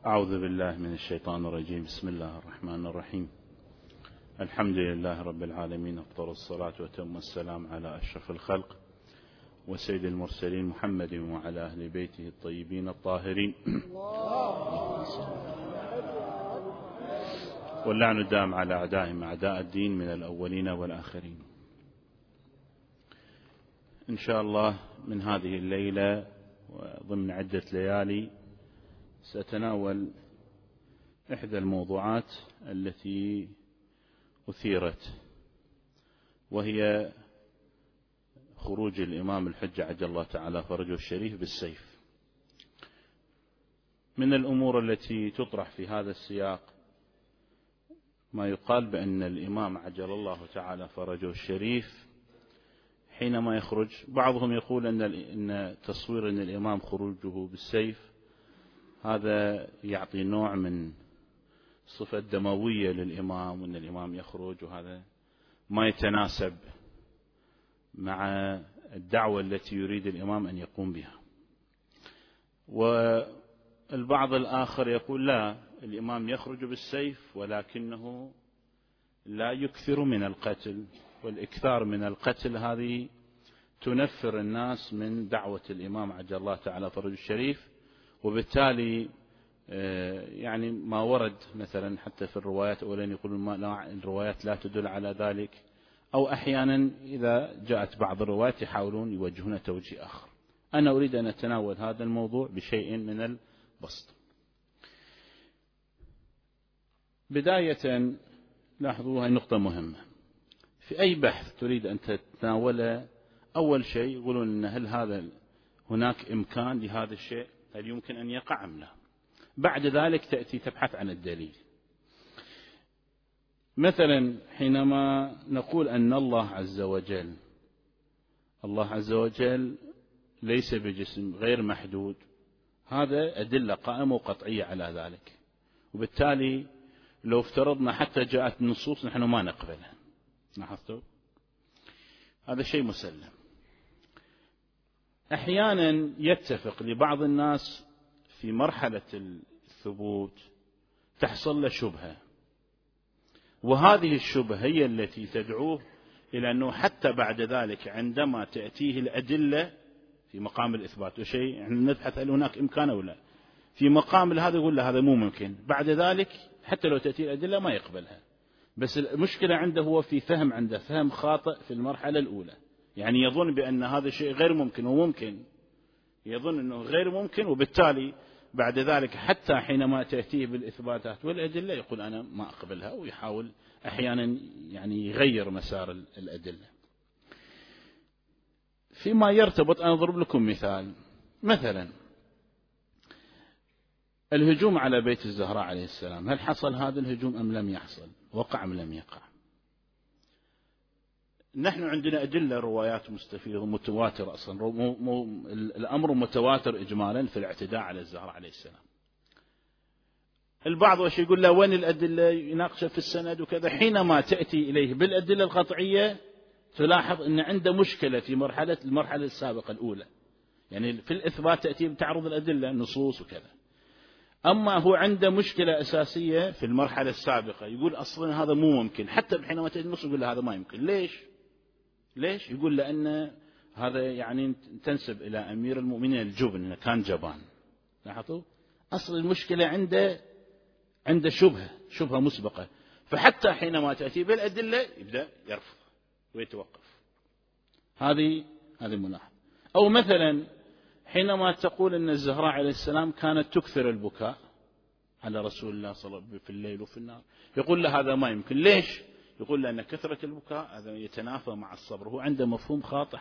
أعوذ بالله من الشيطان الرجيم. بسم الله الرحمن الرحيم. الحمد لله رب العالمين، أفضل الصلاة وتم السلام على أشرف الخلق وسيد المرسلين محمد وعلى أهل بيته الطيبين الطاهرين، واللعن الدام على أعدائهم أعداء الدين من الأولين والآخرين. إن شاء الله من هذه الليلة وضمن عدة ليالي سأتناول إحدى الموضوعات التي أثيرت، وهي خروج الإمام الحجة عجل الله تعالى فرجه الشريف بالسيف. من الأمور التي تطرح في هذا السياق ما يقال بأن الإمام عجل الله تعالى فرجه الشريف حينما يخرج، بعضهم يقول أن تصوير أن الإمام خروجه بالسيف هذا يعطي نوع من صفة دموية للإمام، وأن الإمام يخرج، وهذا ما يتناسب مع الدعوة التي يريد الإمام أن يقوم بها. والبعض الآخر يقول لا، الإمام يخرج بالسيف ولكنه لا يكثر من القتل، والإكثار من القتل هذه تنفر الناس من دعوة الإمام عجل الله تعالى فرجه الشريف، وبالتالي يعني ما ورد مثلا حتى في الروايات، أولا يقولون الروايات لا تدل على ذلك، أو أحيانا إذا جاءت بعض الروايات يحاولون يوجهون توجيه آخر. أنا أريد أن أتناول هذا الموضوع بشيء من البسط. بداية لاحظوا هذه نقطة مهمة في أي بحث تريد أن تتناوله. أول شيء يقولون إن هل هناك إمكان لهذا الشيء، هل يمكن أن يقع أم لا. بعد ذلك تأتي تبحث عن الدليل. مثلا حينما نقول أن الله عز وجل ليس بجسم، غير محدود، هذا أدلة قائمة وقطعية على ذلك، وبالتالي لو افترضنا حتى جاءت نصوص نحن ما نقبلها. لاحظتوا؟ هذا شيء مسلم. أحيانا يتفق لبعض الناس في مرحلة الثبوت تحصل له شبهة، وهذه الشبهة هي التي تدعوه إلى أنه حتى بعد ذلك عندما تأتيه الأدلة في مقام الإثبات وشيء يعني نبحث هل هناك إمكان أو لا، في مقام هذا يقول له هذا مو ممكن، بعد ذلك حتى لو تأتيه الأدلة ما يقبلها. بس المشكلة عنده هو في عنده فهم خاطئ في المرحلة الأولى، يعني يظن بأن هذا الشيء غير ممكن وممكن، يظن أنه غير ممكن، وبالتالي بعد ذلك حتى حينما تأتيه بالإثباتات والأدلة يقول أنا ما أقبلها، ويحاول أحيانا يعني يغير مسار الأدلة. فيما يرتبط أنا أضرب لكم مثال، مثلا الهجوم على بيت الزهراء عليه السلام، هل حصل هذا الهجوم أم لم يحصل؟ وقع أم لم يقع؟ نحن عندنا أدلة روايات مستفيضة متواترة، أصلا الأمر متواتر إجمالا في الاعتداء على الزهراء عليه السلام. البعض وش يقول له وين الأدلة، يناقش في السند وكذا. حينما تأتي إليه بالأدلة القطعية تلاحظ أن عنده مشكلة في المرحلة السابقة الأولى، يعني في الإثبات تأتي بتعرض الأدلة نصوص وكذا. أما هو عنده مشكلة أساسية في المرحلة السابقة، يقول أصلا هذا مو ممكن، حتى حينما تأتي النص يقول له هذا ما يمكن. ليش؟ يقول لأن هذا يعني تنسب إلى أمير المؤمنين الجبن، إنه كان جبان. لاحظوا؟ أصل المشكلة عنده شبهة مسبقة، فحتى حينما تأتي بالأدلة يبدأ يرفض ويتوقف. هذه ملاحظة. أو مثلا حينما تقول أن الزهراء عليه السلام كانت تكثر البكاء على رسول الله صلى الله عليه وسلم في الليل وفي النهار، يقول له هذا ما يمكن. ليش؟ يقول لأن كثرة البكاء هذا يتنافى مع الصبر، هو عنده مفهوم خاطئ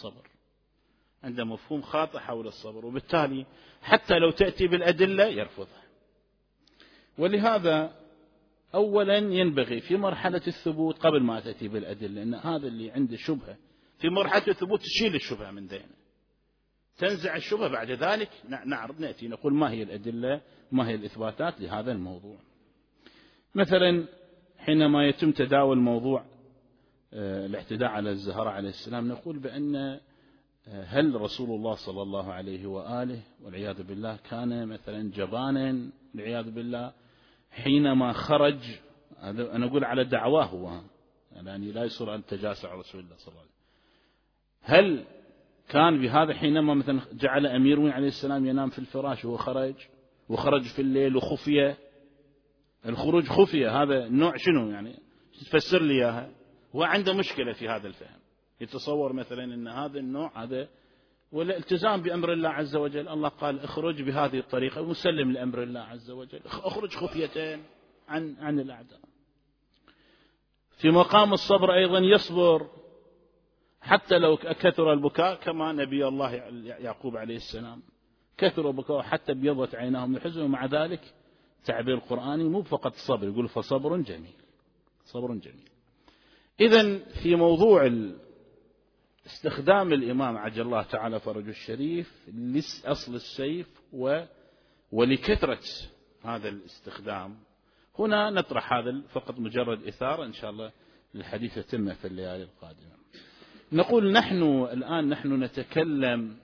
حول الصبر، وبالتالي حتى لو تأتي بالأدلة يرفضها. ولهذا أولا ينبغي في مرحلة الثبوت قبل ما تأتي بالأدلة، أن هذا اللي عنده شبهة في مرحلة الثبوت تشيل الشبهة من ذهنه، تنزع الشبهة، بعد ذلك نأتي نقول ما هي الأدلة، ما هي الإثباتات لهذا الموضوع. مثلا حينما يتم تداول موضوع الاعتداء على الزهراء عليه السلام، نقول بأن هل رسول الله صلى الله عليه وآله والعياذ بالله كان مثلا جبانا والعياذ بالله حينما خرج؟ أنا أقول على دعواه هو، يعني لا يصير أن تجاسر على رسول الله صلى الله عليه وسلم. هل كان بهذا حينما مثلا جعل أمير المؤمنين عليه السلام ينام في الفراش وخرج في الليل وخفية؟ الخروج خفية هذا نوع شنو يعني؟ تفسر لي إياها. هو عنده مشكلة في هذا الفهم، يتصور مثلا أن هذا النوع هذا ولا التزام بأمر الله عز وجل. الله قال اخرج بهذه الطريقة مسلم لأمر الله عز وجل، اخرج خفية عن الأعداء. في مقام الصبر أيضا يصبر حتى لو كثر البكاء، كما نبي الله يعقوب عليه السلام كثر البكاء حتى ابيضت عيناه من الحزن، ومع ذلك تعبير القرآني مو فقط صبر، يقول فصبر جميل، صبر جميل. إذن في موضوع استخدام الإمام عجل الله تعالى فرجه الشريف لأصل السيف ولكثرة هذا الاستخدام، هنا نطرح هذا فقط مجرد إثارة، إن شاء الله الحديث يتم في الليالي القادمة. نقول نحن الآن نتكلم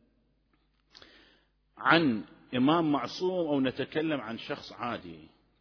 عن إمام معصوم أو نتكلم عن شخص عادي؟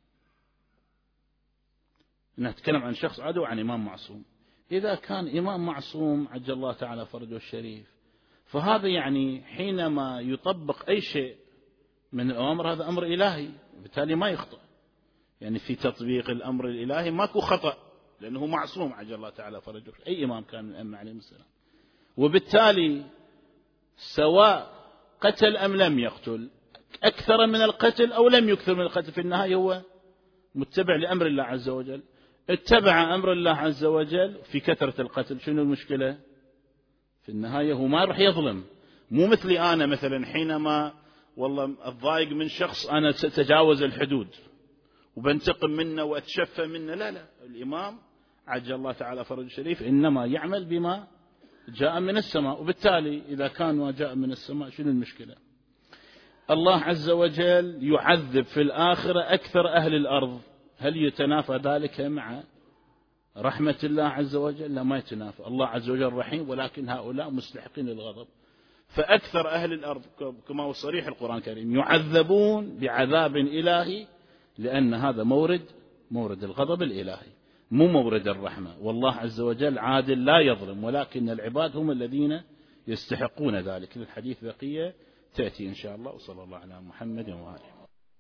نتكلم عن شخص عادي وعن إمام معصوم. إذا كان إمام معصوم عجل الله تعالى فرجه الشريف، فهذا يعني حينما يطبق أي شيء من الأمر هذا أمر إلهي، وبالتالي ما يخطئ. يعني في تطبيق الأمر الإلهي ماكو خطأ، لأنه معصوم عجل الله تعالى فرجه، أي إمام كان من الأئمة عليهم السلام. وبالتالي سواء قتل أم لم يقتل، أكثر من القتل أو لم يكثر من القتل، في النهاية هو متبع لأمر الله عز وجل، اتبع أمر الله عز وجل في كثرة القتل. شنو المشكلة؟ في النهاية هو ما راح يظلم. مو مثلي أنا مثلا حينما والله أتضايق من شخص أنا سأتجاوز الحدود وبنتقم منه وأتشفى منه، لا، الإمام عجل الله تعالى فرج الشريف إنما يعمل بما جاء من السماء، وبالتالي إذا كان ما جاء من السماء شنو المشكلة؟ الله عز وجل يعذب في الآخرة أكثر أهل الأرض، هل يتنافى ذلك مع رحمة الله عز وجل؟ لا، ما يتنافى. الله عز وجل رحيم، ولكن هؤلاء مستحقين للغضب. فأكثر أهل الأرض كما هو صريح القرآن الكريم يعذبون بعذاب إلهي، لأن هذا مورد الغضب الإلهي، مو مورد الرحمة. والله عز وجل عادل لا يظلم، ولكن العباد هم الذين يستحقون ذلك. الحديث بقية تأتي إن شاء الله. وصلى الله على محمد وآله.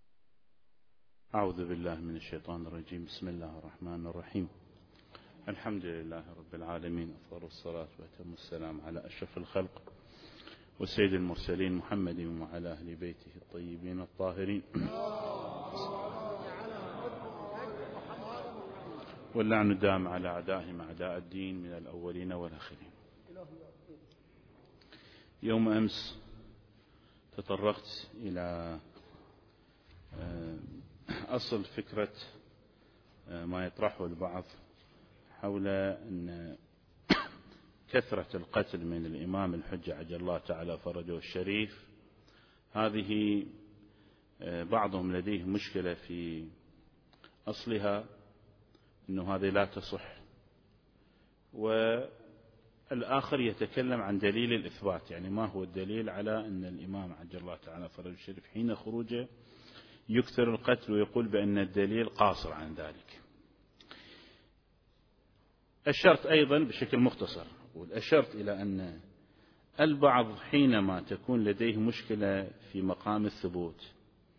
أعوذ بالله من الشيطان الرجيم. بسم الله الرحمن الرحيم. الحمد لله رب العالمين، أفضل الصلاة وأتم السلام على أشرف الخلق وسيد المرسلين محمد وعلى أهل بيته الطيبين الطاهرين، واللعن الدام على أعدائهم أعداء الدين من الأولين والآخرين. يوم أمس تطرقت إلى أصل فكرة ما يطرحه البعض حول أن كثرة القتل من الإمام الحجة عجل الله تعالى فرجه الشريف هذه بعضهم لديه مشكلة في أصلها، أنه هذه لا تصح، والآخر يتكلم عن دليل الإثبات، يعني ما هو الدليل على أن الإمام عجل الله تعالى فرجه الشريف حين خروجه يكثر القتل، ويقول بأن الدليل قاصر عن ذلك. أشرت أيضا بشكل مختصر، أشرت إلى أن البعض حينما تكون لديه مشكلة في مقام الثبوت،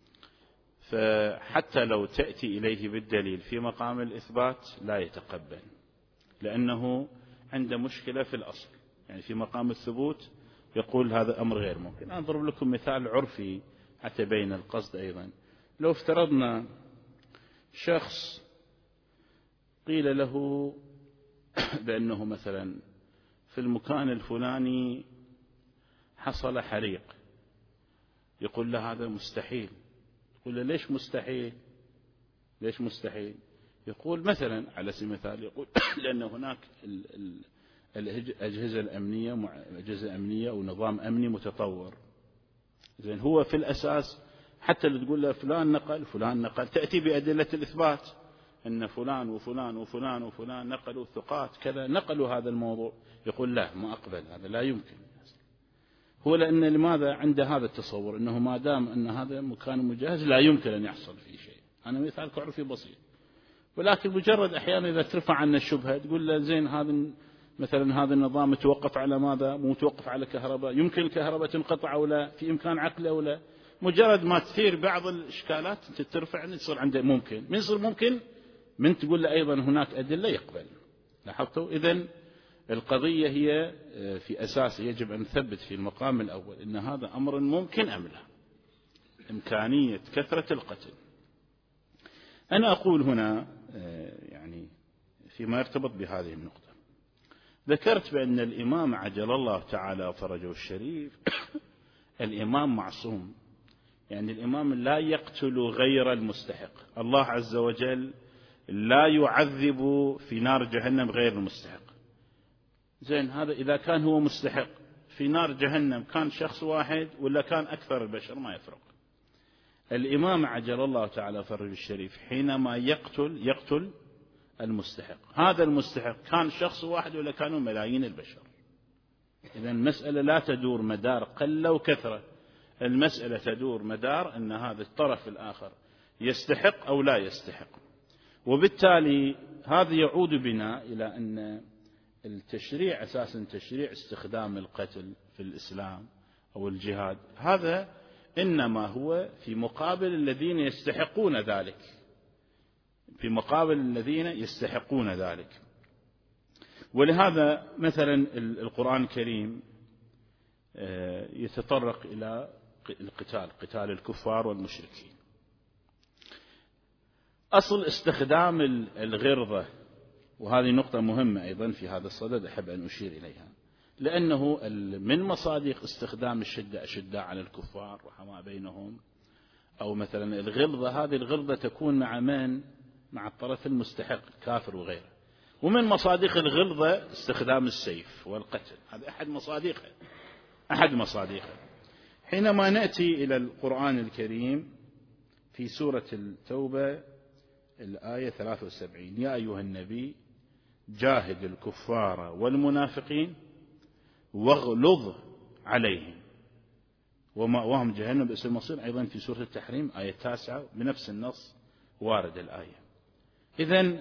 فحتى لو تأتي إليه بالدليل في مقام الإثبات لا يتقبل، لأنه عنده مشكلة في الأصل. يعني في مقام الثبوت يقول هذا أمر غير ممكن. أضرب لكم مثال عرفي حتى بين القصد أيضا. لو افترضنا شخص قيل له بأنه مثلا في المكان الفلاني حصل حريق، يقول له هذا مستحيل. يقول له ليش مستحيل؟ ليش مستحيل؟ يقول مثلا على سبيل المثال يقول لأن هناك الأجهزة الأمنية أجهزة أمنية ونظام أمني متطور. زين، هو في الأساس حتى اللي تقول له فلان نقل تأتي بأدلة الإثبات أن فلان وفلان وفلان وفلان نقلوا ثقات كذا نقلوا هذا الموضوع، يقول لا، ما أقبل، هذا لا يمكن. هو لأن لماذا عنده هذا التصور أنه ما دام أن هذا مكان مجهز لا يمكن أن يحصل فيه شيء. أنا مثال عرفي بسيط، ولكن مجرد أحيانا إذا ترفع عنا الشبهة تقول له زين هذا مثلا هذا النظام متوقف على ماذا؟ متوقف على كهرباء، يمكن الكهرباء تنقطع أو لا، في إمكان عقله أو لا. مجرد ما تثير بعض الإشكالات أنت ترفع يصير عنده ممكن، من يصير ممكن من تقول له أيضا هناك أدلة يقبل. لاحظتوا؟ إذن القضية هي في أساس يجب أن نثبت في المقام الأول أن هذا أمر ممكن أم لا، إمكانية كثرة القتل. أنا أقول هنا يعني فيما يرتبط بهذه النقطة، ذكرت بأن الإمام عجل الله تعالى فرجه الشريف الإمام معصوم، يعني الإمام لا يقتل غير المستحق. الله عز وجل لا يعذب في نار جهنم غير المستحق. زين، هذا إذا كان هو مستحق في نار جهنم كان شخص واحد ولا كان أكثر البشر ما يفرق. الإمام عجل الله تعالى فرجه الشريف حينما يقتل المستحق، هذا المستحق كان شخص واحد ولا كانوا ملايين البشر. إذن المسألة لا تدور مدار قل وكثرة، المسألة تدور مدار أن هذا الطرف الآخر يستحق أو لا يستحق. وبالتالي هذا يعود بنا إلى أن التشريع أساسا تشريع استخدام القتل في الإسلام أو الجهاد، هذا إنما هو في مقابل الذين يستحقون ذلك، في مقابل الذين يستحقون ذلك. ولهذا مثلا القرآن الكريم يتطرق إلى قتال الكفار والمشركين. أصل استخدام الغرضة، وهذه نقطة مهمة أيضا في هذا الصدد أحب أن أشير إليها، لأنه من مصادق استخدام الشدة أشداء على الكفار وحما بينهم، أو مثلا الغلظة، هذه الغلظة تكون مع من؟ مع الطرف المستحق كافر وغيره. ومن مصادق الغلظة استخدام السيف والقتل، هذا أحد مصادقها. حينما نأتي إلى القرآن الكريم في سورة التوبة الآية 73: يا أيها النبي جاهد الكفار والمنافقين واغلظ عليهم ومأواهم جهنم بئس المصير. أيضا في سورة التحريم آية 9 بنفس النص وارد الآية. إذن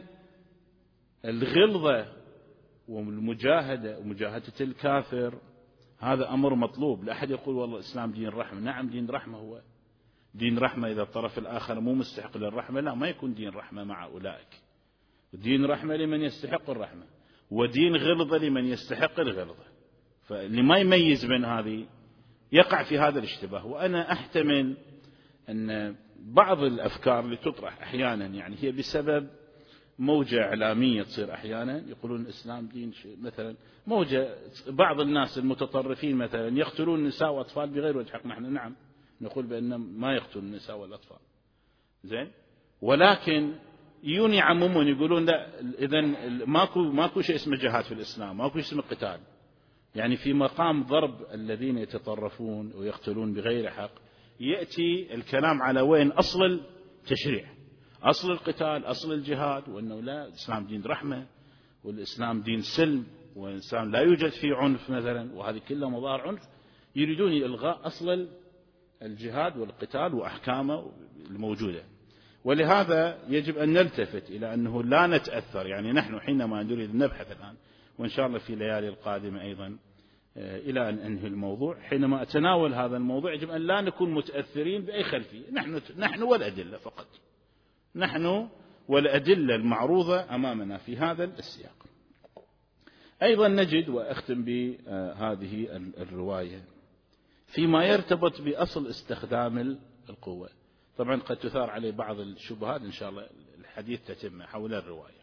الغلظة والمجاهدة ومجاهدة الكافر هذا أمر مطلوب. لا أحد يقول والله الإسلام دين رحمة. نعم دين رحمة، هو دين رحمة إذا الطرف الآخر مو مستحق للرحمة، لا ما يكون دين رحمة مع أولئك. دين رحمة لمن يستحق الرحمة، ودين غلظة لمن يستحق الغلظة. فاللي ما يميز بين هذه يقع في هذا الاشتباه. وأنا أحتمل أن بعض الأفكار اللي تطرح أحيانا يعني هي بسبب موجة إعلامية تصير أحيانا، يقولون الإسلام دين مثلا موجة بعض الناس المتطرفين مثلا يقتلون النساء وأطفال بغير وجه حق. نحن نعم نقول بأن ما يقتل النساء والأطفال، زين، ولكن يعممون يقولون لا إذن ماكو شيء اسمه جهاد في الإسلام، ماكو شيء اسمه قتال. يعني في مقام ضرب الذين يتطرفون ويقتلون بغير حق يأتي الكلام على وين أصل التشريع، أصل القتال، أصل الجهاد، وأنه لا الإسلام دين رحمة والإسلام دين سلم والإسلام لا يوجد فيه عنف مثلا، وهذه كلها مظاهر عنف. يريدون إلغاء أصل الجهاد والقتال وأحكامه الموجودة. ولهذا يجب أن نلتفت إلى أنه لا نتأثر. يعني نحن حينما نريد نبحث الآن وإن شاء الله في الليالي القادمة أيضا إلى أن أنهي الموضوع، حينما أتناول هذا الموضوع يجب أن لا نكون متأثرين بأي خلفية. نحن والأدلة فقط، نحن والأدلة المعروضة أمامنا في هذا السياق. أيضا نجد، وأختم بهذه الرواية، فيما يرتبط بأصل استخدام القوة. طبعا قد تثار عليه بعض الشبهات، إن شاء الله الحديث تتم حول الرواية.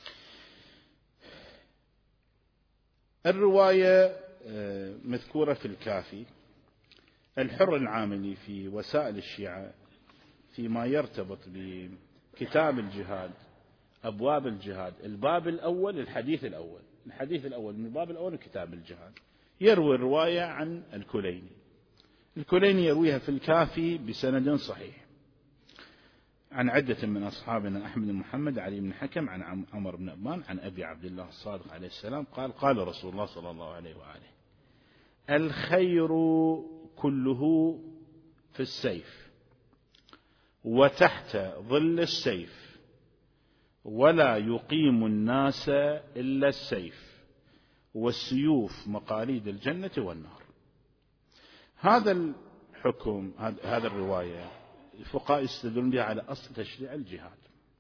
الرواية مذكورة في الكافي. الحر العاملي في وسائل الشيعة فيما يرتبط بكتاب الجهاد، أبواب الجهاد، الباب الأول الحديث الأول من الباب الأول كتاب الجهاد، يروي الرواية عن الكليني يرويها في الكافي بسند صحيح عن عدة من أصحابنا: أحمد بن محمد، علي بن حكم، عن عمر بن أبان، عن أبي عبد الله الصادق عليه السلام قال: قال رسول الله صلى الله عليه وآله: الخير كله في السيف وتحت ظل السيف، ولا يقيم الناس إلا السيف، والسيوف مقاليد الجنة والنار. هذا الحكم، هذا الرواية الفقهاء يستدلون بها على أصل تشريع الجهاد.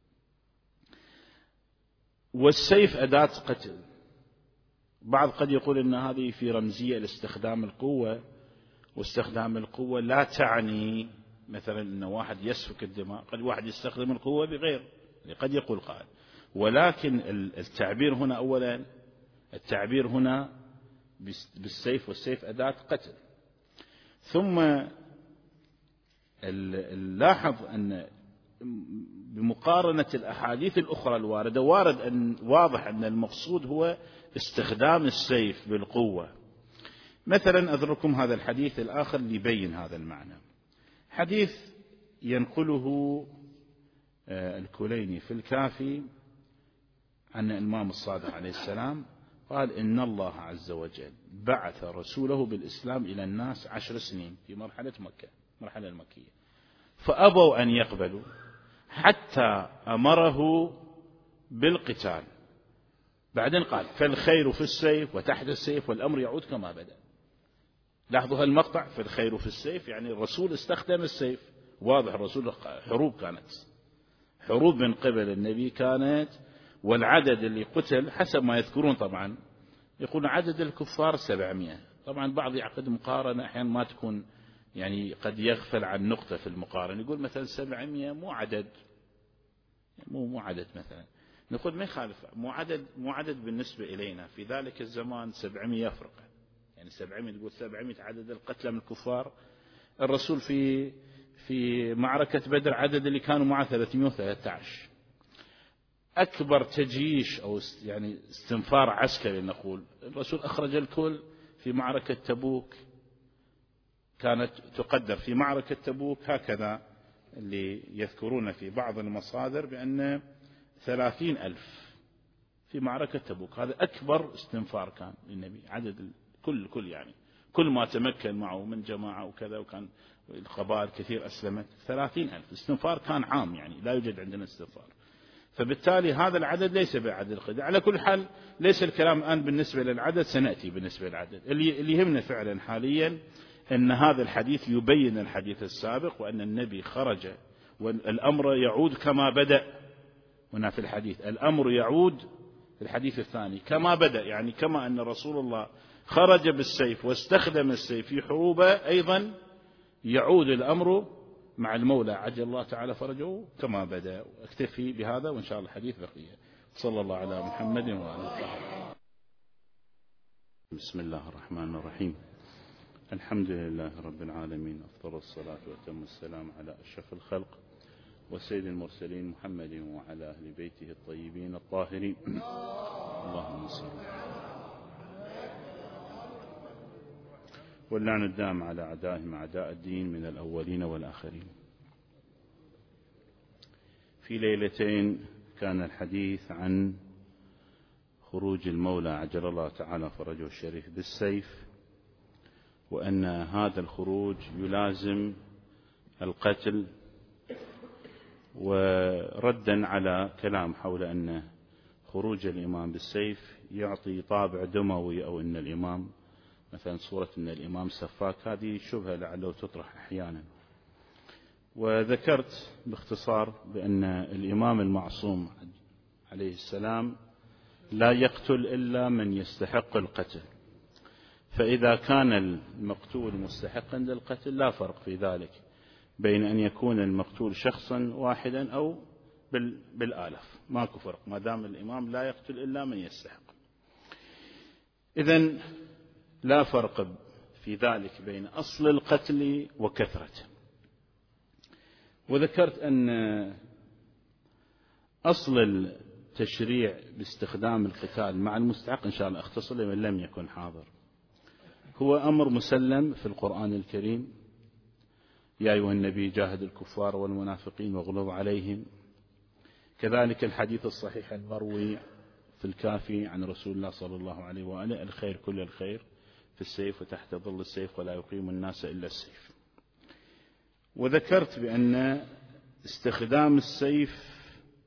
والسيف أداة قتل. بعض قد يقول أن هذه في رمزية لاستخدام القوة، واستخدام القوة لا تعني مثلا أن واحد يسفك الدماء، قد واحد يستخدم القوة بغير، قد يقول قائل. ولكن التعبير هنا أولا، التعبير هنا بالسيف، والسيف أداة قتل. ثم نلاحظ أن بمقارنة الأحاديث الأخرى الواردة، واضح أن المقصود هو استخدام السيف بالقوة. مثلا أذكركم هذا الحديث الآخر ليبين هذا المعنى. حديث ينقله الكليني في الكافي عن الإمام الصادق عليه السلام قال: إن الله عز وجل بعث رسوله بالإسلام إلى الناس 10 سنين في مرحلة مكة، مرحلة المكية، فأبوا أن يقبلوا حتى أمره بالقتال. بعدين قال: فالخير في السيف وتحت السيف والأمر يعود كما بدأ. لاحظوا هالمقطع، فالخير في السيف، يعني الرسول استخدم السيف. واضح الرسول حروب، كانت حروب من قبل النبي كانت، والعدد اللي قتل حسب ما يذكرون طبعا يقولون عدد الكفار 700. طبعا بعض يعقد مقارنة أحيانا ما تكون، يعني قد يغفل عن نقطة في المقارنة، يقول مثلا 700 مو عدد، مو عدد مثلا، نقول ما يخالف، مو عدد بالنسبة إلينا في ذلك الزمان 700 يفرق، يعني 700 تقول 700 عدد القتلى من الكفار. الرسول في معركة بدر عدد اللي كانوا معه 313. أكبر تجيش أو يعني استنفار عسكري نقول، الرسول أخرج الكل في معركة تبوك، كانت تقدر في معركة تبوك هكذا اللي يذكرون في بعض المصادر بأن 30,000 في معركة تبوك. هذا أكبر استنفار كان للنبي، عدد كل يعني كل ما تمكن معه من جماعة وكذا، وكان القبائل كثير أسلمت. 30,000 استنفار كان عام، يعني لا يوجد عندنا استنفار. فبالتالي هذا العدد ليس بعدد القتال. على كل حال ليس الكلام الآن بالنسبة للعدد، سنأتي بالنسبة للعدد. اللي يهمنا فعلا حاليا أن هذا الحديث يبين الحديث السابق، وأن النبي خرج والأمر يعود كما بدأ. هنا في الحديث الأمر يعود في الحديث الثاني كما بدأ، يعني كما أن رسول الله خرج بالسيف واستخدم السيف في حروبه، أيضا يعود الأمر مع المولى عجل الله تعالى فرجه كما بدأ. أكتفي بهذا وإن شاء الله الحديث بقية. صلى الله على محمد وعلى آله. بسم الله الرحمن الرحيم. الحمد لله رب العالمين، أفضل الصلاة وأتم السلام على أشرف الخلق وسيد المرسلين محمد وعلى أهل بيته الطيبين الطاهرين. اللهم صل واللعن الدام على أعدائهم أعداء الدين من الأولين والآخرين. في ليلتين كان الحديث عن خروج المولى عجل الله تعالى فرجه الشريف بالسيف، وأن هذا الخروج يلازم القتل، وردا على كلام حول أن خروج الإمام بالسيف يعطي طابع دموي، أو أن الإمام مثلا صورة أن الإمام سفاك، هذه شبهة لعله تطرح أحيانا. وذكرت باختصار بأن الإمام المعصوم عليه السلام لا يقتل إلا من يستحق القتل، فإذا كان المقتول مستحقا للقتل لا فرق في ذلك بين أن يكون المقتول شخصا واحدا أو بالآلاف، ماكو فرق ما دام الإمام لا يقتل إلا من يستحق. إذن لا فرق في ذلك بين أصل القتل وكثرته. وذكرت أن أصل التشريع باستخدام القتال مع المستحق، إن شاء الله أختصر لمن لم يكن حاضر، هو أمر مسلم في القرآن الكريم: يا أيها النبي جاهد الكفار والمنافقين واغلظ عليهم. كذلك الحديث الصحيح المروي في الكافي عن رسول الله صلى الله عليه وآله: الخير كل الخير في السيف وتحت ظل السيف ولا يقيم الناس إلا السيف. وذكرت بأن استخدام السيف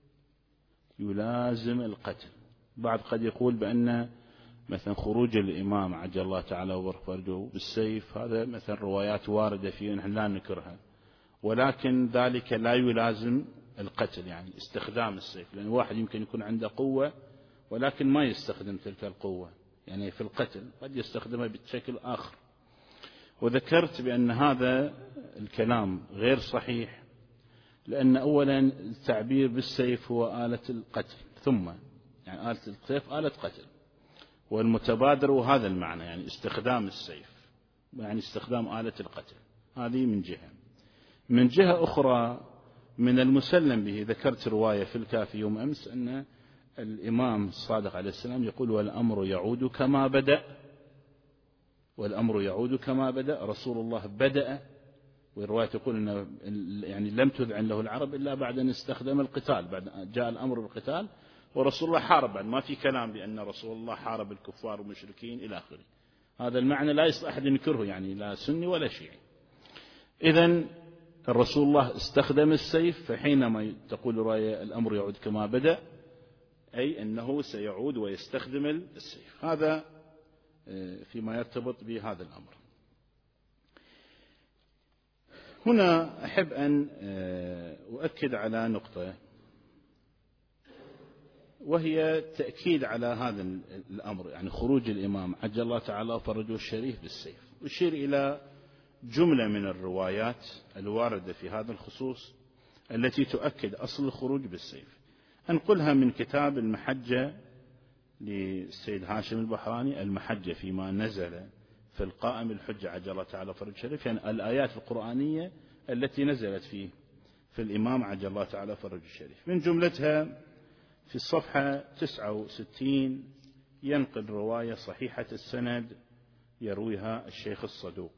يلازم القتل. بعض قد يقول بأن مثلا خروج الإمام عجل الله تعالى وبارك فرجه بالسيف هذا مثلا روايات واردة فيه نحن لا نكرها، ولكن ذلك لا يلازم القتل، يعني استخدام السيف، لأن واحد يمكن يكون عنده قوة ولكن ما يستخدم تلك القوة يعني في القتل، قد يستخدمها بشكل آخر. وذكرت بأن هذا الكلام غير صحيح، لأن أولا التعبير بالسيف هو آلة القتل، ثم يعني آلة السيف آلة قتل، والمتبادر هذا المعنى يعني استخدام السيف يعني استخدام آلة القتل. هذه من جهة. من جهة أخرى من المسلم به ذكرت رواية في الكافي يوم أمس أن الإمام الصادق عليه السلام يقول والأمر يعود كما بدأ، والأمر يعود كما بدأ. رسول الله بدأ، والرواية تقول أنه يعني لم تذعن له العرب إلا بعد أن استخدم القتال، بعد جاء الأمر بالقتال ورسول الله حارب، بعد ما في كلام بأن رسول الله حارب الكفار والمشركين إلى آخره. هذا المعنى لا يصح أحد ينكره، يعني لا سني ولا شيعي. إذن الرسول الله استخدم السيف، فحينما تقول رواية الأمر يعود كما بدأ أي أنه سيعود ويستخدم السيف. هذا فيما يرتبط بهذا الأمر. هنا أحب أن أؤكد على نقطة، وهي تأكيد على هذا الأمر، يعني خروج الإمام عجل الله تعالى فرجه الشريف بالسيف. أشير إلى جملة من الروايات الواردة في هذا الخصوص التي تؤكد أصل الخروج بالسيف. أنقلها من كتاب المحجة للسيد هاشم البحراني، المحجة فيما نزل في القائم الحجة عجل الله تعالى فرجه الشريف، يعني الآيات القرآنية التي نزلت فيه في الإمام عجل الله تعالى فرجه الشريف. من جملتها في الصفحة 69 ينقل رواية صحيحة السند يرويها الشيخ الصدوق.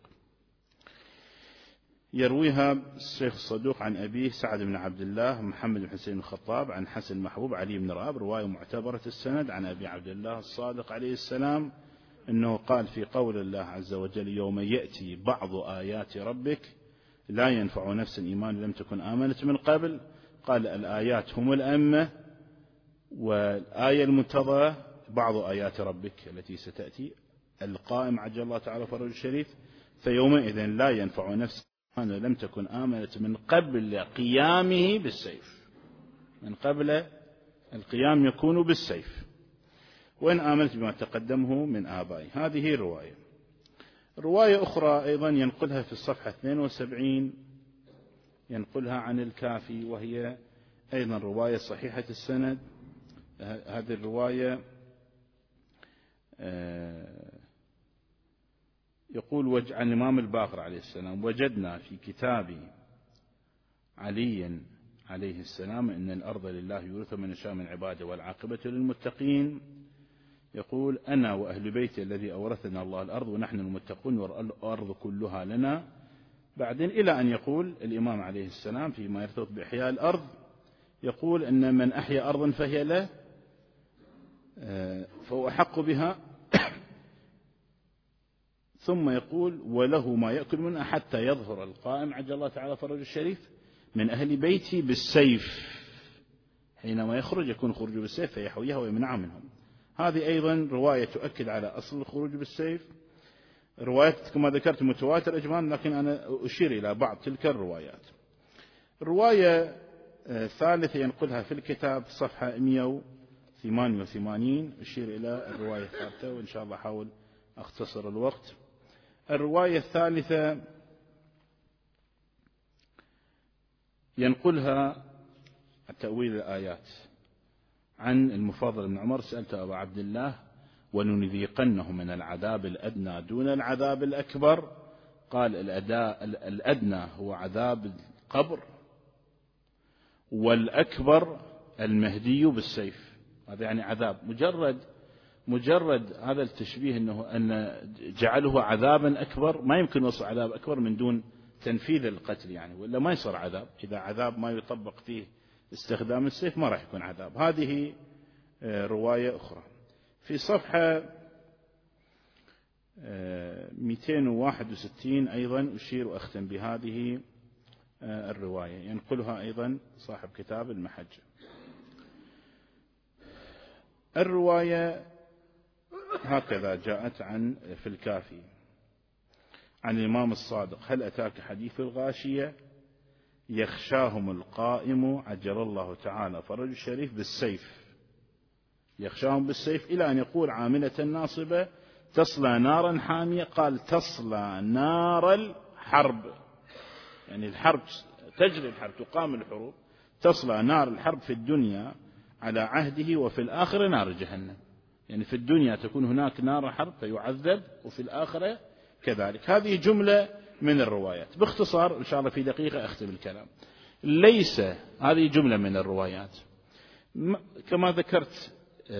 يرويها الشيخ الصدوق عن أبيه سعد بن عبد الله محمد بن حسين الخطاب عن حسن محبوب علي بن راب، رواية معتبرة السند عن أبي عبد الله الصادق عليه السلام أنه قال في قول الله عز وجل يوم يأتي بعض آيات ربك لا ينفع نفس إيمان لم تكن آمنت من قبل. قال الآيات هم الأمة، والآية المنتظرة بعض آيات ربك التي ستأتي القائم عجل الله تعالى فرجه الشريف، فيومئذ لا ينفع نفس إيمان لم تكن آمنت من قبل قيامه بالسيف، من قبل القيام يكون بالسيف، وإن آمنت بما تقدمه من آبائي. هذه رواية. رواية أخرى أيضا ينقلها في الصفحة 72 ينقلها عن الكافي، وهي أيضا رواية صحيحة السند. هذه الرواية يقول عن الإمام الباقر عليه السلام وجدنا في كتاب علي عليه السلام إن الأرض لله يورث من يشاء من عباده والعاقبة للمتقين. يقول أنا وأهل بيتي الذي أورثنا الله الأرض ونحن المتقون والأرض كلها لنا. بعدين إلى أن يقول الإمام عليه السلام فيما يرتبط بإحياء الأرض، يقول أن من أحيا أرضا فهي له فهو أحق بها ثم يقول وله ما يأكل منها حتى يظهر القائم عجل الله تعالى فرجه الشريف من أهل بيتي بالسيف، حينما يخرج يكون خروجه بالسيف فيحويها ويمنعها منهم. هذه أيضا رواية تؤكد على أصل الخروج بالسيف. روايات كما ذكرت متواتر إجمالا، لكن أنا أشير إلى بعض تلك الروايات. الرواية ثالثة ينقلها في الكتاب صفحة 188 أشير إلى الرواية الثالثة، وإن شاء الله أحاول أختصر الوقت. الرواية الثالثة ينقلها تأويل الآيات عن المفضل بن عمر سألت أبا عبد الله ولنذيقنهم من العذاب الأدنى دون العذاب الأكبر. قال الأدنى هو عذاب القبر، والأكبر المهدي بالسيف. هذا يعني عذاب مجرد هذا التشبيه أن جعله عذابا أكبر، ما يمكن وصف عذاب أكبر من دون تنفيذ القتل يعني، ولا ما يصير عذاب. إذا عذاب ما يطبق فيه استخدام السيف ما راح يكون عذاب. هذه رواية أخرى. في صفحة 261 أيضا أشير وأختم بهذه الرواية، ينقلها أيضا صاحب كتاب المحجة. الرواية هكذا جاءت في الكافي عن الإمام الصادق: هل أتاك حديث الغاشية يخشاهم القائم عجل الله تعالى فرج الشريف بالسيف، يخشاهم بالسيف، إلى أن يقول عاملة ناصبة تصلى نارا حامية، قال تصلى نار الحرب، يعني الحرب تجري، الحرب تقام الحروب، تصلى نار الحرب في الدنيا على عهده وفي الآخرة نار جهنم، يعني في الدنيا تكون هناك نار حرب فيعذب، وفي الآخرة كذلك. هذه جملة من الروايات باختصار، إن شاء الله في دقيقة أختم الكلام. ليس هذه جملة من الروايات، كما ذكرت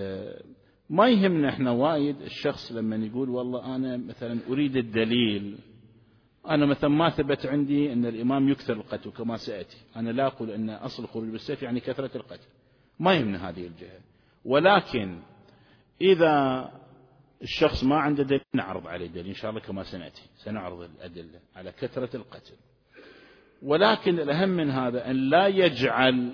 ما يهمنا احنا وايد الشخص لما يقول والله أنا مثلا أريد الدليل، أنا مثلا ما ثبت عندي أن الإمام يكثر القتل كما سأتي، أنا لا أقول أن أصل الخروج بالسيف يعني كثرة القتل، ما يهمنا هذه الجهة، ولكن إذا الشخص ما عنده دليل نعرض عليه دليل إن شاء الله كما سنأتي، سنعرض الأدلة على كثرة القتل. ولكن الأهم من هذا أن لا يجعل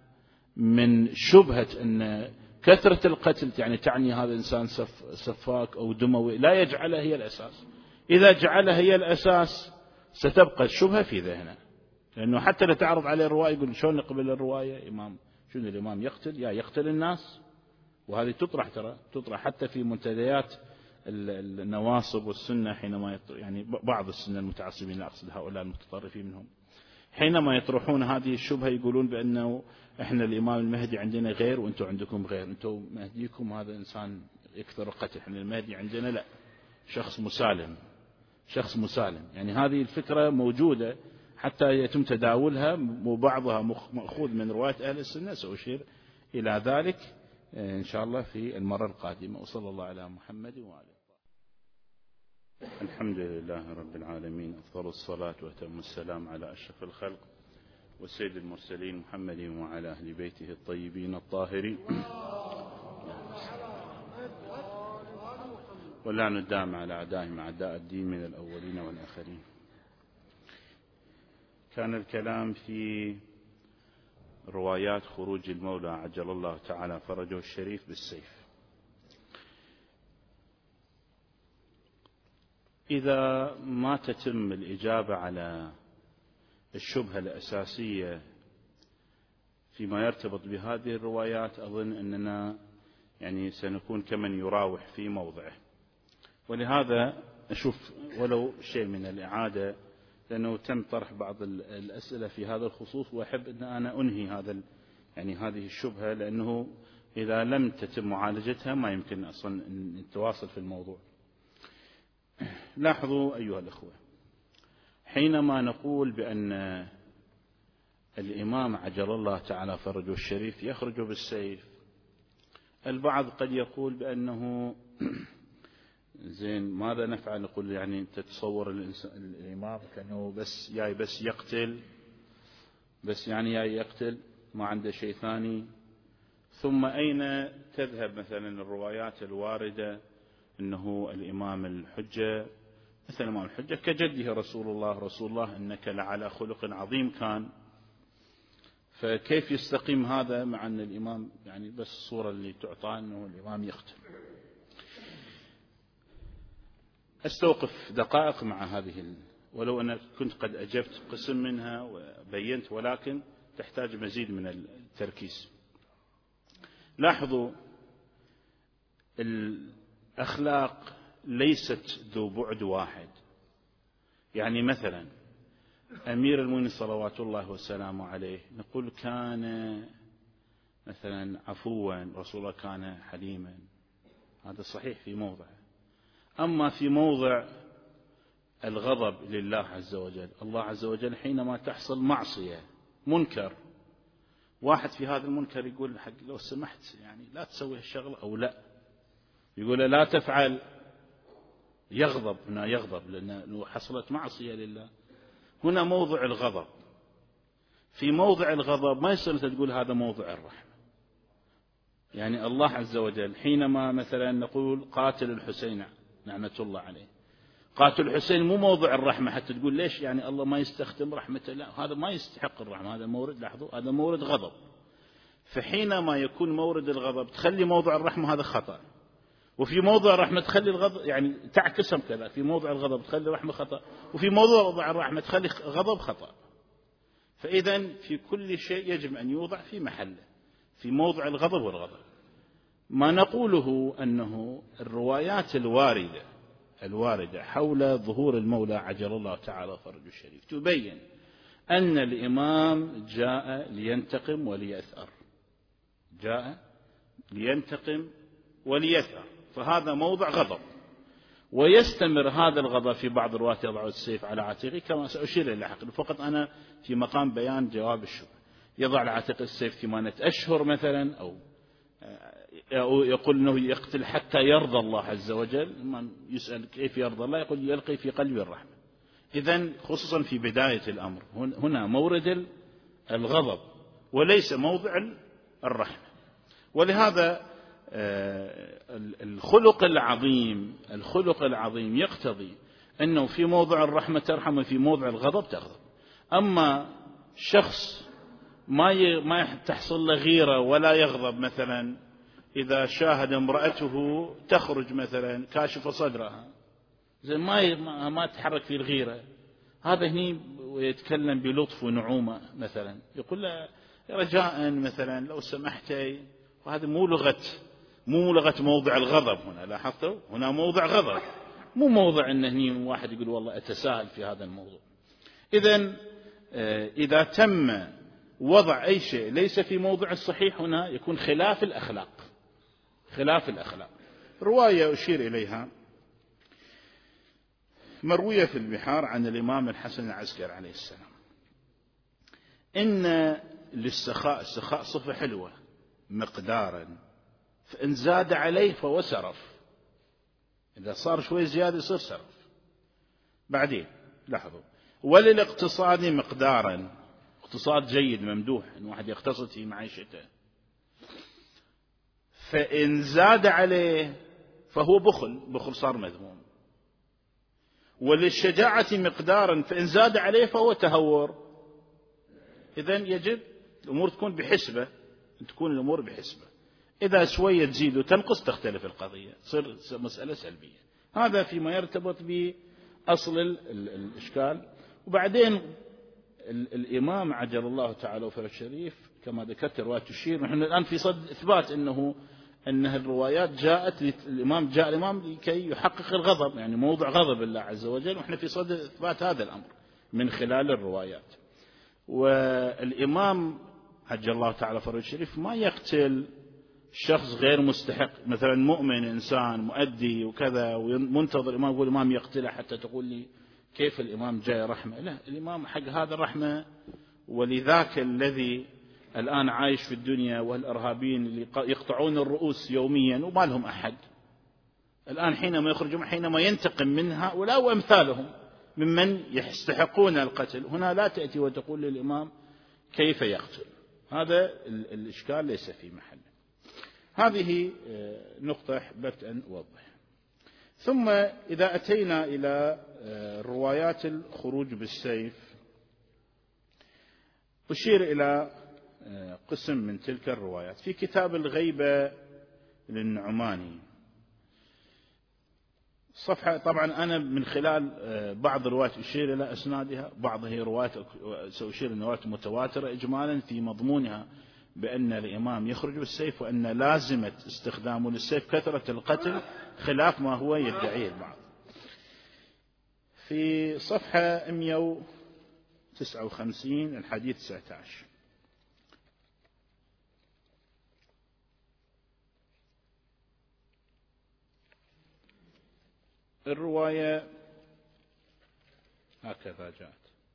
من شبهة أن كثرة القتل يعني تعني هذا الإنسان سفاك أو دموي، لا يجعلها هي الأساس. إذا جعلها هي الأساس ستبقى الشبهة في ذهنه، لأنه حتى لا تعرض عليه الرواية يقول شلون نقبل الرواية، إمام شنو الإمام يقتل، يقتل الناس، وهذه تطرح، ترى تطرح حتى في منتديات النواصب والسنة، حينما يعني بعض السنة المتعصبين، لا أقصد هؤلاء المتطرفين منهم، حينما يطرحون هذه الشبهة يقولون بأنه إحنا الإمام المهدي عندنا غير وأنتم عندكم غير، أنتم مهديكم هذا إنسان يكثر القتل، إحنا المهدي عندنا لا، شخص مسالم، شخص مسالم. يعني هذه الفكرة موجودة حتى يتم تداولها، وبعضها مأخوذ من رواية أهل السنة، سأشير إلى ذلك إن شاء الله في المرة القادمة. وصلى الله على محمد وآله. الحمد لله رب العالمين، أفضل الصلاة وأتم السلام على أشرف الخلق والسيد المرسلين محمد وعلى أهل بيته الطيبين الطاهرين، واللعن الدائم على أعدائهم أعداء الدين من الأولين والآخرين. كان الكلام في روايات خروج المولى عجل الله تعالى فرجه الشريف بالسيف. إذا ما تتم الإجابة على الشبهة الأساسية فيما يرتبط بهذه الروايات، أظن أننا يعني سنكون كمن يراوح في موضعه، ولهذا أشوف ولو شيء من الإعادة، لأنه تم طرح بعض الأسئلة في هذا الخصوص، وأحب أن أنا أنهي يعني هذه الشبهة، لأنه إذا لم تتم معالجتها ما يمكن أصلا أن نتواصل في الموضوع. لاحظوا أيها الأخوة، حينما نقول بأن الإمام عجل الله تعالى فرجه الشريف يخرج بالسيف، البعض قد يقول بأنه زين ماذا نفعل، نقول يعني تتصور الإمام كأنه بس يقتل، بس يعني يقتل ما عنده شيء ثاني. ثم أين تذهب مثلا الروايات الواردة أنه الإمام الحجة، مثل الإمام الحجة كجده رسول الله إنك لعلى خلق عظيم كان، فكيف يستقيم هذا مع أن الإمام يعني بس الصورة اللي تعطى أنه الإمام يقتل؟ أستوقف دقائق مع هذه ولو أنا كنت قد أجبت قسم منها وبينت، ولكن تحتاج مزيد من التركيز. لاحظوا الأخلاق ليست ذو بعد واحد، يعني مثلا أمير المؤمنين صلوات الله وسلامه عليه نقول كان مثلا عفوا، رسول الله كان حليما، هذا صحيح في موضع. أما في موضع الغضب لله عز وجل، الله عز وجل حينما تحصل معصية منكر، واحد في هذا المنكر يقول حق لو سمحت يعني لا تسوي الشغلة أو لا، يقول لا تفعل، يغضب، هنا يغضب لأنه حصلت معصية لله. هنا موضع الغضب، في موضع الغضب ما يصير تقول هذا موضع الرحمة. يعني الله عز وجل حينما مثلا نقول قاتل الحسين لعنة الله عليه، قاتل الحسين مو موضع الرحمة حتى تقول ليش يعني الله ما يستخدم رحمته، لا، هذا ما يستحق الرحمة، هذا مورد، لاحظوا، هذا مورد غضب. فحينما يكون مورد الغضب تخلي موضع الرحمة هذا خطأ، وفي موضع الرحمة تخلي الغضب يعني تعكسهم كذا، في موضع الغضب تخلي الرحمة خطأ، وفي موضع الرحمة تخلي غضب خطأ. فإذا في كل شيء يجب أن يوضع في محله، في موضع الغضب والغضب. ما نقوله أنه الروايات الواردة حول ظهور المولى عجل الله تعالى فرجه الشريف تبين أن الإمام جاء لينتقم وليثأر، جاء لينتقم وليثأر، فهذا موضع غضب، ويستمر هذا الغضب في بعض الروايات يضع السيف على عاتقه كما سأشير إلى لاحقا، فقط أنا في مقام بيان جواب الشبهة. يضع على عاتق السيف 8 أشهر مثلا، أو يقول أنه يقتل حتى يرضى الله عز وجل. من يسأل كيف يرضى الله يقول يلقي في قلبه الرحمة. إذن خصوصا في بداية الأمر هنا مورد الغضب وليس موضع الرحمة. ولهذا الخلق العظيم يقتضي أنه في موضع الرحمة ترحم وفي موضع الغضب تغضب. أما شخص ما تحصل له غيرة ولا يغضب، مثلا إذا شاهد امرأته تخرج مثلا كاشف صدرها، زي ما تحرك في الغيرة، هذا هني ويتكلم بلطف ونعومة مثلا، يقول له رجاء مثلا لو سمحتي، وهذا مو لغة موضع الغضب. هنا لاحظتوا، هنا موضع غضب، مو موضع أن هني واحد يقول والله أتساهل في هذا الموضوع. إذن إذا تم وضع أي شيء ليس في موضع الصحيح هنا يكون خلاف الأخلاق. رواية أشير إليها مروية في البحار عن الإمام الحسن العسكري عليه السلام، إن للسخاء صفة حلوة مقدارا، فإن زاد عليه فهو سرف، إذا صار شوي زيادة يصير سرف. بعدين لاحظوا، وللاقتصاد مقدارا، اقتصاد جيد ممدوح إن واحد يقتصد في معيشته، فإن زاد عليه فهو بخل صار مذموم. وللشجاعة مقدارا، فإن زاد عليه فهو تهور. إذن يجب الأمور تكون بحسبة، إذا شوية تزيد وتنقص تختلف القضية، تصير مسألة سلبية. هذا فيما يرتبط بأصل الإشكال. وبعدين الإمام عجل الله تعالى فرجه الشريف كما ذكرت رواية تشير، نحن الآن في صدد إثبات أنها الروايات جاءت الإمام لكي يحقق الغضب، يعني موضع غضب الله عز وجل، ونحن في صدد إثبات هذا الأمر من خلال الروايات. والإمام عجل الله تعالى فرجه الشريف ما يقتل شخص غير مستحق، مثلا مؤمن إنسان مؤدي وكذا ومنتظر الإمام يقول الإمام يقتله حتى تقول لي كيف الإمام جاي رحمة. لا، الإمام حق هذا الرحمة. ولذاك الذي الآن عايش في الدنيا والإرهابيين اللي يقطعون الرؤوس يوميا وما لهم أحد، الآن حينما ينتقم من هؤلاء وأمثالهم ممن يستحقون القتل، هنا لا تأتي وتقول للإمام كيف يقتل. هذا الإشكال ليس في محله. هذه نقطة أحببت أن أوضح. ثم إذا أتينا إلى روايات الخروج بالسيف، أشير إلى قسم من تلك الروايات في كتاب الغيبة للنعماني، صفحة. طبعا أنا من خلال بعض الروايات أشير إلى أسنادها، بعض هي روايات سأشير إلى روايات متواترة إجمالا في مضمونها بأن الإمام يخرج بالسيف، وأن لازمة استخدامه للسيف كثرة القتل خلاف ما هو يدعيه البعض. في صفحة 159 الحديث 19: الرواية هكذا جاءت.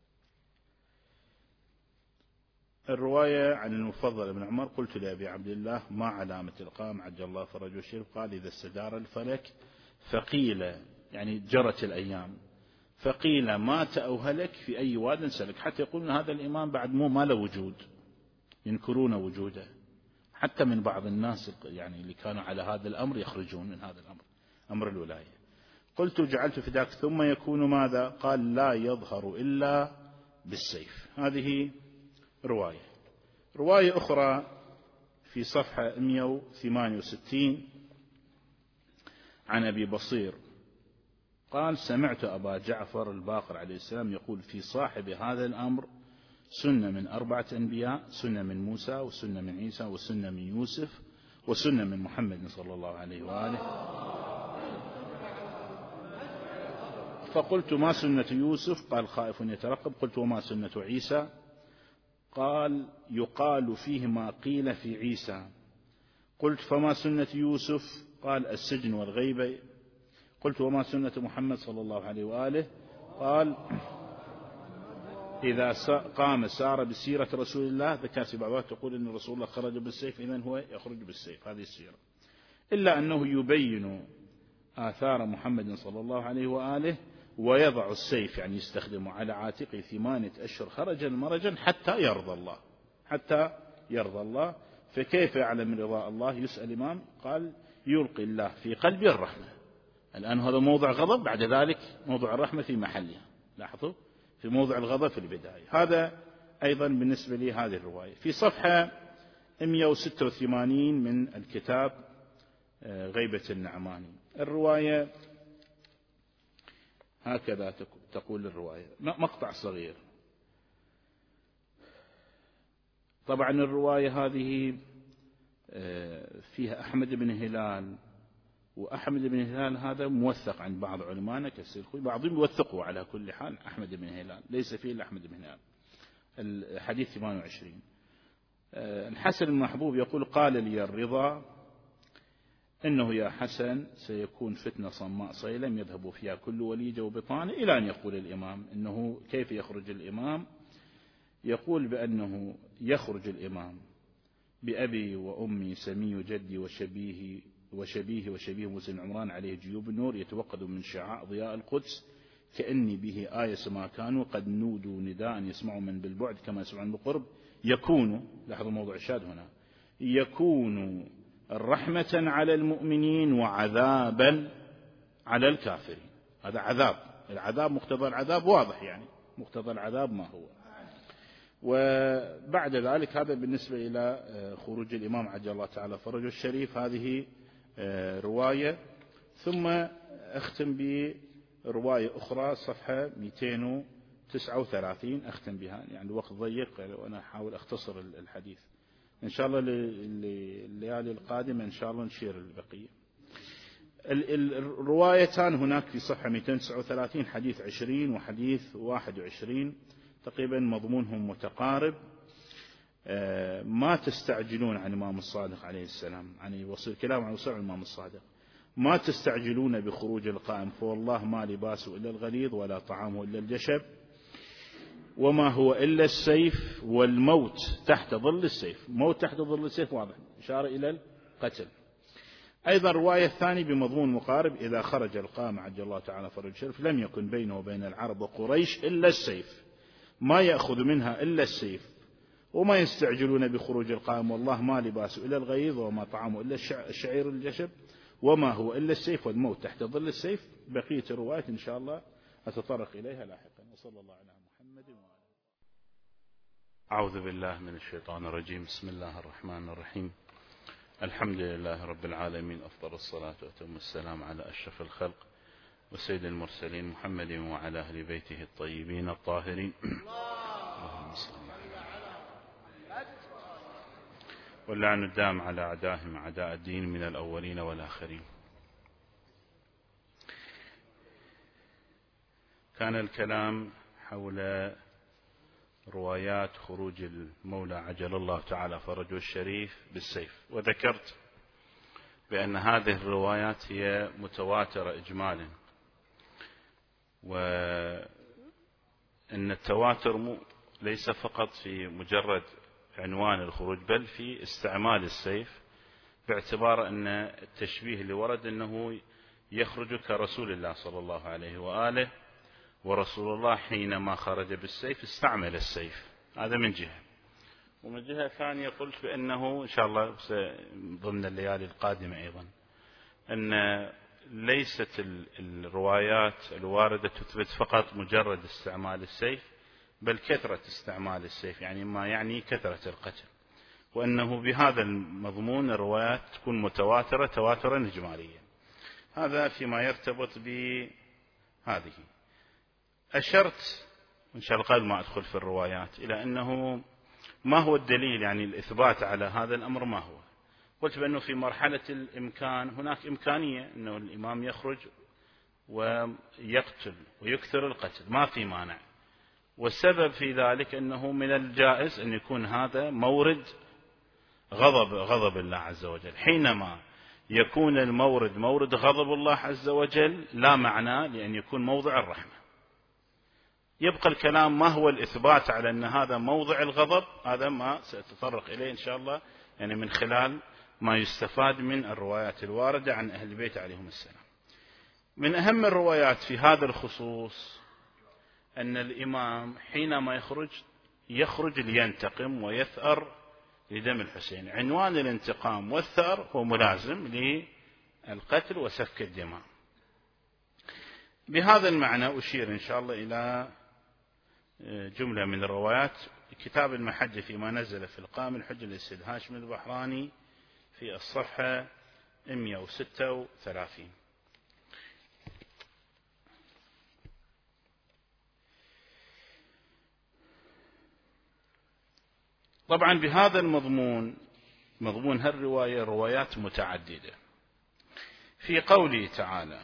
الرواية عن المفضل بن عمر: قلت لأبي عبد الله ما علامة القام عجل الله فرجه الشريف؟ قال إذا استدار الفلك فقيل، يعني جرت الأيام، فقيل مات أو هلك في أي واد سلك. حتى يقولون هذا الإمام بعد ما له وجود، ينكرون وجوده، حتى من بعض الناس يعني اللي كانوا على هذا الأمر يخرجون من هذا الأمر، أمر الولاية. قلت جعلت فداك ثم يكون ماذا؟ قال لا يظهر إلا بالسيف. هذه رواية أخرى في صفحة 168 عن أبي بصير قال سمعت أبا جعفر الباقر عليه السلام يقول في صاحب هذا الأمر سنة من 4 أنبياء، سنة من موسى وسنة من عيسى وسنة من يوسف وسنة من محمد صلى الله عليه وآله. فقلت ما سنة يوسف؟ قال خائف يترقب. قلت وما سنة عيسى؟ قال يقال فيه ما قيل في عيسى. قلت فما سنة يوسف؟ قال السجن والغيبة. قلت وما سنة محمد صلى الله عليه وآله؟ قال إذا قام سار بسيرة رسول الله. ذكرت بعضها تقول أن رسول الله خرج بالسيف، إذن هو يخرج بالسيف، هذه السيرة، إلا أنه يبين آثار محمد صلى الله عليه وآله ويضع السيف، يعني يستخدمه على عاتقه 8 أشهر خرجا مرجا حتى يرضى الله. فكيف يعلم رضاء الله؟ يسأل إمام قال يلقي الله في قلبه الرحمة. الآن هذا موضع غضب، بعد ذلك موضع الرحمة في محلها. لاحظوا في موضع الغضب في البداية. هذا أيضا بالنسبة لي هذه الرواية في صفحة 186 من الكتاب غيبة النعماني. الرواية هكذا تقول الرواية، مقطع صغير. طبعا الرواية هذه فيها أحمد بن هلال، وأحمد بن هلال هذا موثق عند بعض علمائنا كالسلخوي، بعضهم يوثقوا على كل حال أحمد بن هلال، ليس فيه إلا أحمد بن هلال. الحديث 28. الحسن المحبوب يقول قال لي الرضا إنه يا حسن سيكون فتنة صماء صيلم يذهب فيها كل وليجة وبطانة، إلى أن يقول الإمام إنه كيف يخرج الإمام؟ يقول بأنه يخرج الإمام بأبي وأمي سمي جدي وشبيه موسى بن عمران عليه جيوب النور يتوقد من شعاع ضياء القدس كأني به آية ما كانوا قد نودوا نداء يسمعوا من بالبعد كما يسمعون بالقرب. يكون، لاحظوا موضوع الشاهد هنا، يكون رحمة على المؤمنين وعذابا على الكافرين. هذا عذاب، العذاب مقتضى العذاب واضح، يعني مقتضى العذاب ما هو. وبعد ذلك هذا بالنسبة إلى خروج الإمام عجل الله تعالى فرجه الشريف. هذه رواية. ثم أختم برواية أخرى صفحة 239 أختم بها، يعني الوقت ضيق وأنا أحاول أختصر الحديث. إن شاء الله الليالي القادمة إن شاء الله نشير البقية. الروايتان هناك في صفحة 239 حديث 20 وحديث 21 تقريبا مضمونهم متقارب. ما تستعجلون عن الإمام الصادق عليه السلام، يعني وصل كلام عن وصول الإمام الصادق، ما تستعجلون بخروج القائم فوالله ما لباسه إلا الغليظ ولا طعامه إلا الجشب وما هو إلا السيف والموت تحت ظل السيف. موت تحت ظل السيف واضح، إشارة إلى القتل. أيضا رواية الثانية بمضمون مقارب إذا خرج القائم عجل الله تعالى فرج الشريف لم يكن بينه وبين العرب وقريش إلا السيف، ما يأخذ منها إلا السيف وما يستعجلون بخروج القائم والله ما لباسه إلا الغيظ وما طعامه إلا الشعير الجشب وما هو إلا السيف والموت تحت ظل السيف. بقية الروايات إن شاء الله أتطرق إليها لاحقا. وصلى الله على محمد وعلى. أعوذ بالله من الشيطان الرجيم. بسم الله الرحمن الرحيم. الحمد لله رب العالمين، أفضل الصلاة وأتم السلام على أشرف الخلق وسيد المرسلين محمد وعلى أهل بيته الطيبين الطاهرين. اللهم صل واللعن الدام على أعدائهم أعداء الدين من الأولين والآخرين. كان الكلام حول روايات خروج المولى عجل الله تعالى فرجه الشريف بالسيف، وذكرت بأن هذه الروايات هي متواترة إجمالا، وأن التواتر ليس فقط في مجرد عنوان الخروج بل في استعمال السيف، باعتبار أن التشبيه اللي ورد أنه يخرج كرسول الله صلى الله عليه وآله، ورسول الله حينما خرج بالسيف استعمل السيف. هذا من جهة. ومن جهة ثانية قلت بأنه إن شاء الله ضمن الليالي القادمة أيضا أن ليست الروايات الواردة تثبت فقط مجرد استعمال السيف، بل كثرة استعمال السيف، يعني ما يعني كثرة القتل، وأنه بهذا المضمون الروايات تكون متواترة تواترا إجماليا. هذا فيما يرتبط بهذه. أشرت إن شاء الله قبل ما أدخل في الروايات إلى أنه ما هو الدليل، يعني الإثبات على هذا الأمر ما هو. قلت بأنه في مرحلة الإمكان هناك إمكانية أنه الإمام يخرج ويقتل ويكثر القتل، ما في مانع، والسبب في ذلك أنه من الجائز أن يكون هذا مورد غضب الله عز وجل. حينما يكون المورد مورد غضب الله عز وجل لا معنى لأن يكون موضع الرحمة. يبقى الكلام ما هو الإثبات على أن هذا موضع الغضب، هذا ما سأتطرق إليه إن شاء الله، يعني من خلال ما يستفاد من الروايات الواردة عن أهل البيت عليهم السلام. من أهم الروايات في هذا الخصوص أن الإمام حينما يخرج لينتقم ويثأر لدم الحسين. عنوان الانتقام والثأر هو ملازم للقتل وسفك الدماء. بهذا المعنى أشير إن شاء الله إلى جملة من الروايات. كتاب المحجة فيما نزل في القائم الحجة للسيد هاشم البحراني في الصفحة 136. طبعا بهذا المضمون، مضمون هالرواية، روايات متعددة. في قوله تعالى: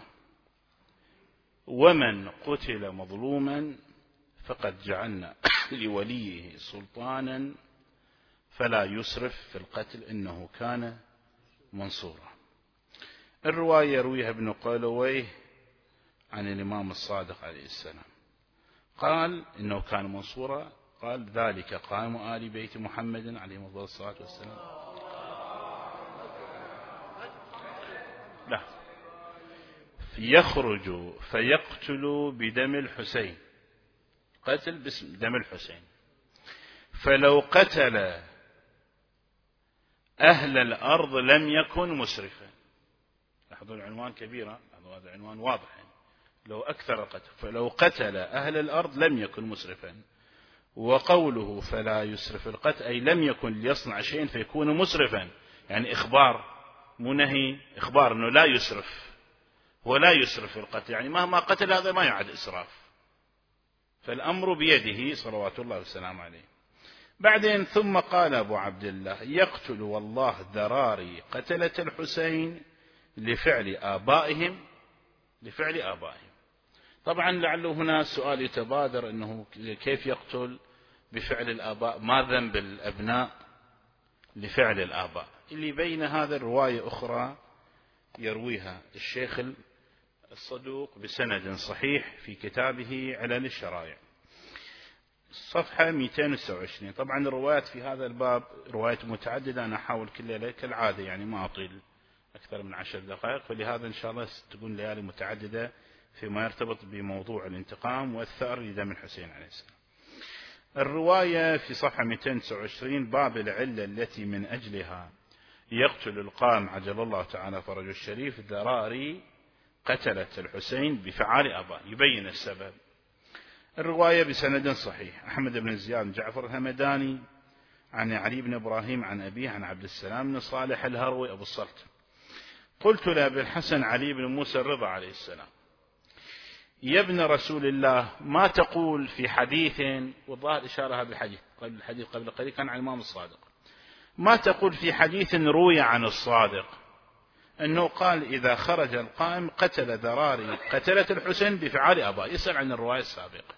ومن قتل مظلوما فقد جعلنا لوليه سلطانا فلا يسرف في القتل إنه كان منصورا. الرواية يرويها ابن قولويه عن الإمام الصادق عليه السلام، قال إنه كان منصورا، قال: ذلك قائم آل بيت محمد عليه الصلاة والسلام. لا، يخرج فيقتل بدم الحسين، قتل باسم دم الحسين، فلو قتل أهل الأرض لم يكن مسرفا. لاحظوا العنوان كبيرة، هذا عنوان واضح، لو أكثر قتل، فلو قتل أهل الأرض لم يكن مسرفا. وقوله فلا يسرف القتل أي لم يكن ليصنع شيء فيكون مسرفا، يعني إخبار منهي، إخبار أنه لا يسرف، هو لا يسرف القتل، يعني مهما قتل هذا ما يعد إسراف، فالأمر بيده صلوات الله والسلام عليه. بعدين ثم قال أبو عبد الله: يقتل والله ذراري قتلة الحسين لفعل آبائهم، لفعل آبائهم. طبعا لعله هنا سؤال يتبادر أنه كيف يقتل بفعل الآباء، ما ذنب الأبناء لفعل الآباء؟ اللي بين هذا الرواية أخرى يرويها الشيخ الصدوق بسند صحيح في كتابه علل الشرائع صفحة 229. طبعا الروايات في هذا الباب روايات متعددة، أنا أحاول كلها كالعادة يعني ما أطيل أكثر من 10 دقائق، فلهذا إن شاء الله تكون ليالي متعددة فيما يرتبط بموضوع الانتقام والثأر لدم الحسين عليه السلام. الرواية في صفحة 229: باب العلة التي من أجلها يقتل القائم عجل الله تعالى فرجه الشريف ذراري قتلة الحسين بفعال آباء، يبين السبب. الرواية بسند صحيح: أحمد بن زياد جعفر الهمداني عن علي بن إبراهيم عن أبيه عن عبد السلام بن صالح الهروي أبو الصلت: قلت لأبي الحسن علي بن موسى الرضا عليه السلام: يا ابن رسول الله، ما تقول في حديث، والظاهر إشارة بالحديث قبل قليل كان عن الإمام الصادق، ما تقول في حديث روي عن الصادق أنه قال إذا خرج القائم قتل ذراري قتلة الحسين بفعال آباء؟ يسأل عن الرواية السابقة.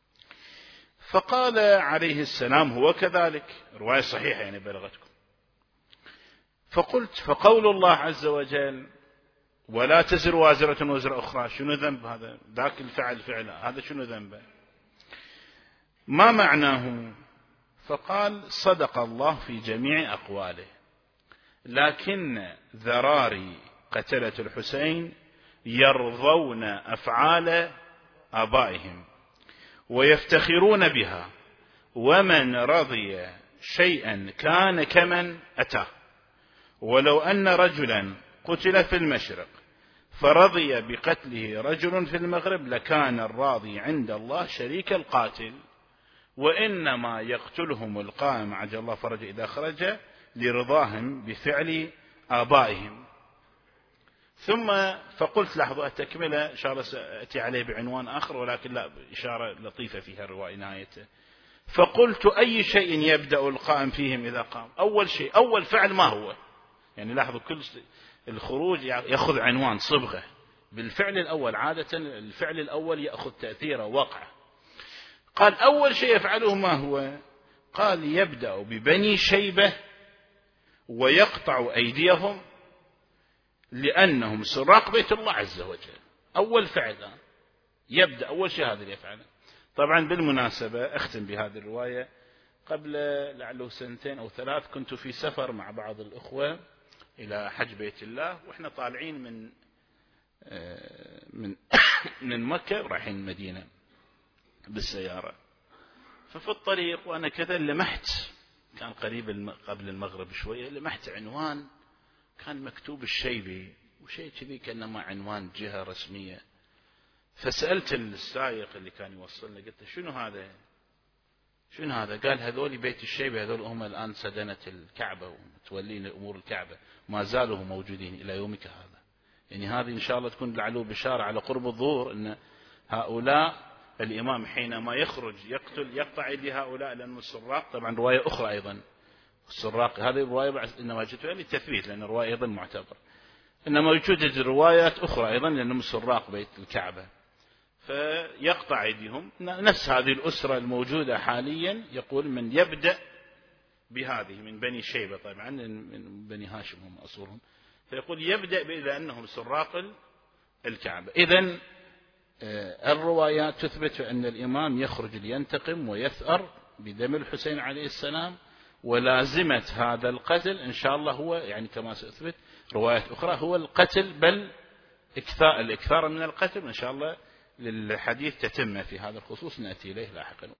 فقال عليه السلام: هو كذلك، رواية صحيحة يعني بلغتكم. فقلت: فقول الله عز وجل ولا تزر وازرة وزر أخرى، شنو ذنب هذا؟ ذاك الفعل فعله، هذا شنو ذنبه؟ ما معناه؟ فقال: صدق الله في جميع أقواله، لكن ذراري قتلة الحسين يرضون أفعال آبائهم ويفتخرون بها، ومن رضي شيئا كان كمن أتاه. ولو أن رجلا قتل في المشرق فرضي بقتله رجل في المغرب لكان الراضي عند الله شريك القاتل، وإنما يقتلهم القائم عجل الله فرج إذا خرج لرضاهم بفعل آبائهم. ثم فقلت لاحظوا التكملة إن شاء الله سأتي عليه بعنوان آخر، ولكن لا إشارة لطيفة فيها الرواية نهايته. فقلت أي شيء يبدأ القائم فيهم إذا قام؟ أول شيء أول فعل ما هو؟ يعني لاحظوا كل الخروج يأخذ عنوان صبغة بالفعل الأول، عادة الفعل الأول يأخذ تأثيره وقعه. قال أول شيء يفعله ما هو؟ قال يبدأ ببني شيبة ويقطع أيديهم لأنهم سراق بيت الله عز وجل. أول فعل يبدأ أول شيء هذا اللي يفعله. طبعا بالمناسبة أختم بهذه الرواية، قبل لعله 2 أو 3 كنت في سفر مع بعض الأخوة إلى حج بيت الله، وإحنا طالعين من مكة رايحين المدينة بالسيارة. ففي الطريق وأنا كذا لمحت، كان قريب قبل المغرب شوية، لمحت عنوان كان مكتوب الشيبي وشيء كذي كأنما عنوان جهة رسمية. فسألت السائق اللي كان يوصلنا، قلت شنو هذا؟ شنو هذا؟ قال هذول بيت الشيبة، هذول هم الآن سدنة الكعبة ومتولين أمور الكعبة، ما زالوا موجودين إلى يومك هذا. يعني هذه إن شاء الله تكون لعله بشارة على قرب الظهور أن هؤلاء الإمام حينما يخرج يقطع يد هؤلاء لأنهم السراق. طبعا رواية أخرى أيضا السراق، هذه الرواية إنما جئتها للتثبيت لأن الرواية أيضا معتبر، إنما يوجد روايات أخرى أيضا لأنهم سراق بيت الكعبة. فيقطع أيديهم. نفس هذه الأسرة الموجودة حاليا يقول من يبدأ بهذه من بني شيبة، طبعا من بني هاشم هم أصولهم، فيقول يبدأ بأنهم سراق الكعبة. إذن الروايات تثبت أن الإمام يخرج لينتقم ويثأر بدم الحسين عليه السلام، ولازمة هذا القتل إن شاء الله هو يعني كما سأثبت روايات أخرى هو القتل، بل الإكثار من القتل. إن شاء الله للحديث تتم في هذا الخصوص نأتي إليه لاحقا.